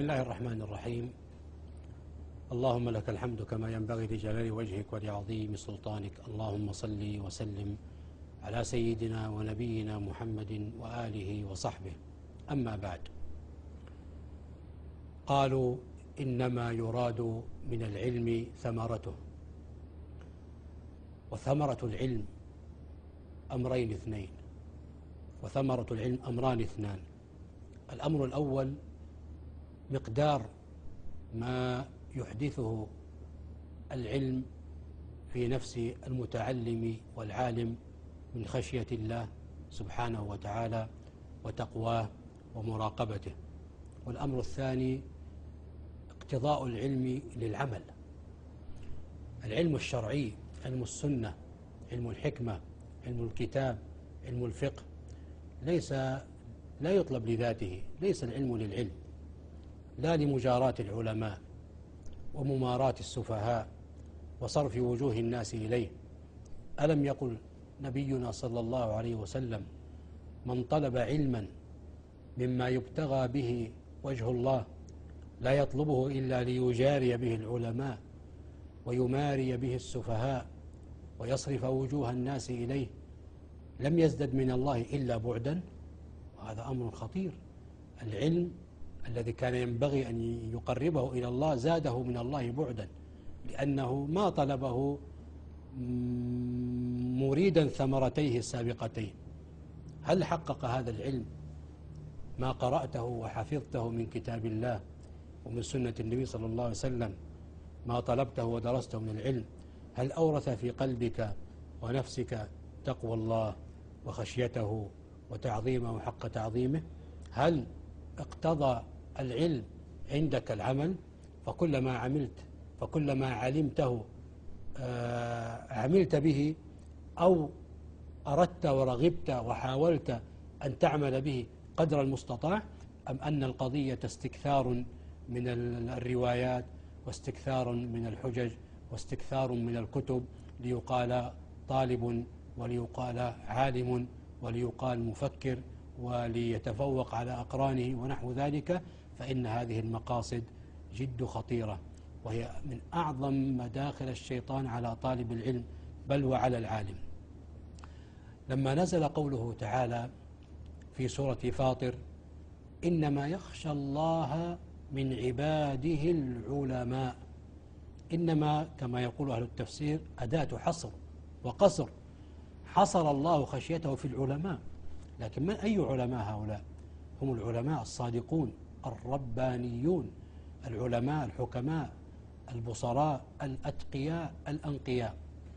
الله الرحمن الرحيم. اللهم لك الحمد كما ينبغي لجلال وجهك ولعظيم سلطانك. اللهم صل وسلم على سيدنا ونبينا محمد وآله وصحبه. أما بعد، قالوا إنما يراد من العلم ثمرته، وثمرة العلم أمرين اثنين، وثمرة العلم أمران اثنان. الأمر الأول مقدار ما يحدثه العلم في نفس المتعلم والعالم من خشية الله سبحانه وتعالى وتقواه ومراقبته. والأمر الثاني اقتضاء العلم للعمل، العلم الشرعي، علم السنة، علم الحكمة، علم الكتاب، علم الفقه، لا يطلب لذاته، ليس العلم للعلم، لا لمجاراة العلماء ومماراة السفهاء وصرف وجوه الناس إليه. ألم يقل نبينا صلى الله عليه وسلم: من طلب علما مما يبتغى به وجه الله لا يطلبه إلا ليجاري به العلماء ويماري به السفهاء ويصرف وجوه الناس إليه لم يزدد من الله إلا بعدا. وهذا أمر خطير. العلم الذي كان ينبغي أن يقربه إلى الله زاده من الله بعدا، لأنه ما طلبه مريدا ثمرتيه السابقتين. هل حقق هذا العلم ما قرأته وحفظته من كتاب الله ومن سنة النبي صلى الله عليه وسلم؟ ما طلبته ودرسته من العلم، هل أورث في قلبك ونفسك تقوى الله وخشيته وتعظيمه حق تعظيمه؟ هل اقتضى العلم عندك العمل؟ فكلما عملت، فكلما علمته عملت به، أو أردت ورغبت وحاولت أن تعمل به قدر المستطاع، أم أن القضية استكثار من الروايات واستكثار من الحجج واستكثار من الكتب ليقال طالب وليقال عالم وليقال مفكر وليتفوق على أقرانه ونحو ذلك؟ فإن هذه المقاصد جد خطيرة، وهي من أعظم مداخل الشيطان على طالب العلم بل وعلى العالم. لما نزل قوله تعالى في سورة فاطر: إنما يخشى الله من عباده العلماء، إنما كما يقول أهل التفسير أداة حصر وقصر، حصر الله خشيته في العلماء. لكن من أي علماء هؤلاء؟ هم العلماء الصادقون الربانيون، العلماء الحكماء البصراء الأتقياء الأنقياء.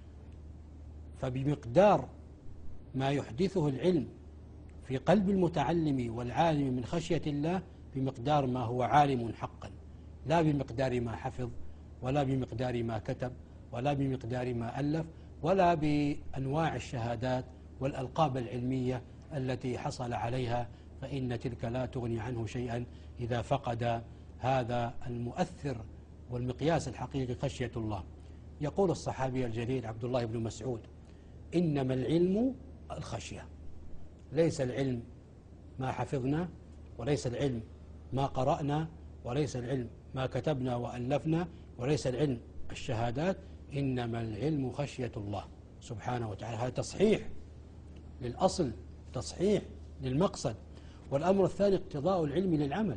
فبمقدار ما يحدثه العلم في قلب المتعلم والعالم من خشية الله، بمقدار ما هو عالم حقا، لا بمقدار ما حفظ، ولا بمقدار ما كتب، ولا بمقدار ما ألف، ولا بأنواع الشهادات والألقاب العلمية التي حصل عليها، فإن تلك لا تغني عنه شيئا إذا فقد هذا المؤثر والمقياس الحقيقي خشية الله. يقول الصحابي الجليل عبد الله بن مسعود: إنما العلم الخشية. ليس العلم ما حفظنا، وليس العلم ما قرأنا، وليس العلم ما كتبنا وألفنا، وليس العلم الشهادات، إنما العلم خشية الله سبحانه وتعالى. هذا تصحيح للأصل، تصحيح للمقصد. والأمر الثاني اقتضاء العلم للعمل،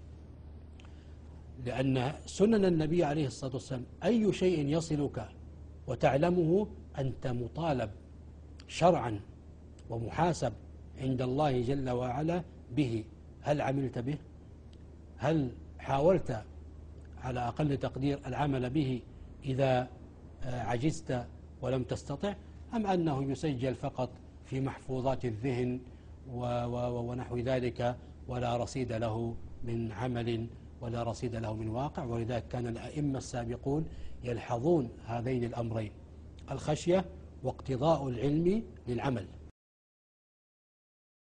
لأن سنن النبي عليه الصلاة والسلام أي شيء يصلك وتعلمه أنت مطالب شرعا ومحاسب عند الله جل وعلا به. هل عملت به؟ هل حاولت على أقل تقدير العمل به إذا عجزت ولم تستطع، أم أنه يسجل فقط في محفوظات الذهن ونحو ذلك، ولا رصيد له من عمل ولا رصيد له من واقع؟ ولذلك كان الأئمة السابقون يلحظون هذين الأمرين: الخشية واقتضاء العلم للعمل.